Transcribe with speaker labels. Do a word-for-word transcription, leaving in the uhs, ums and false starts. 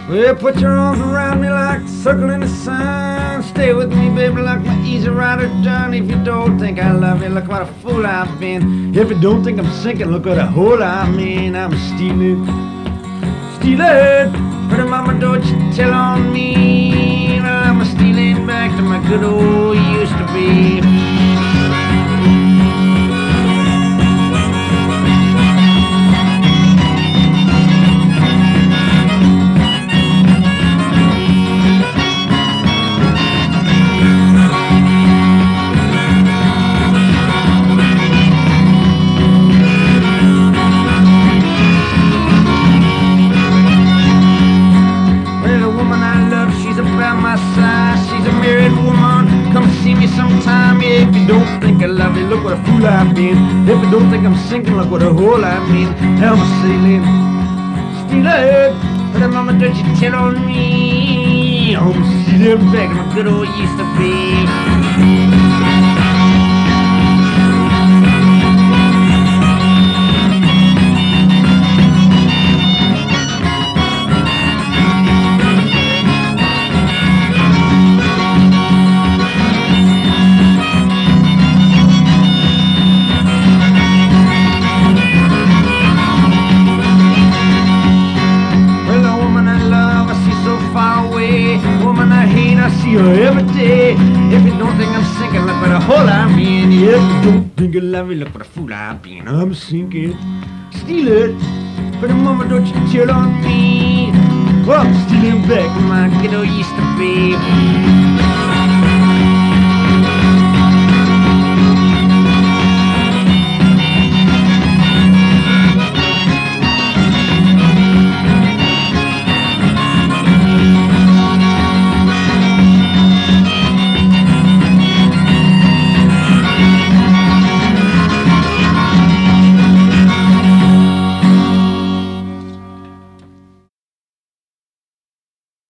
Speaker 1: Well, put your arms around me like a circle in the sun. Stay with me, baby, like my easy rider done. If you don't think I love you, look what a fool I've been. If you don't think I'm sinking, look what a hole I'm in. I'm stealing, stealing. But mama, don't you tell on me. Well, I'm stealing back to my good old used to be. Look what a fool I've been. If you don't think I'm sinking, look what a hole I'm in. I'm sailing, stealing. But mama, don't you tell on me. I'm stealing back to my good old used to be. Every day, if you don't think I'm sinking, look what a hole I'm in. If you don't think I love me, look what a fool I've been. I'm sinking, steal it, but mama, don't you tell on me. Well, I'm stealing back my good old used to be.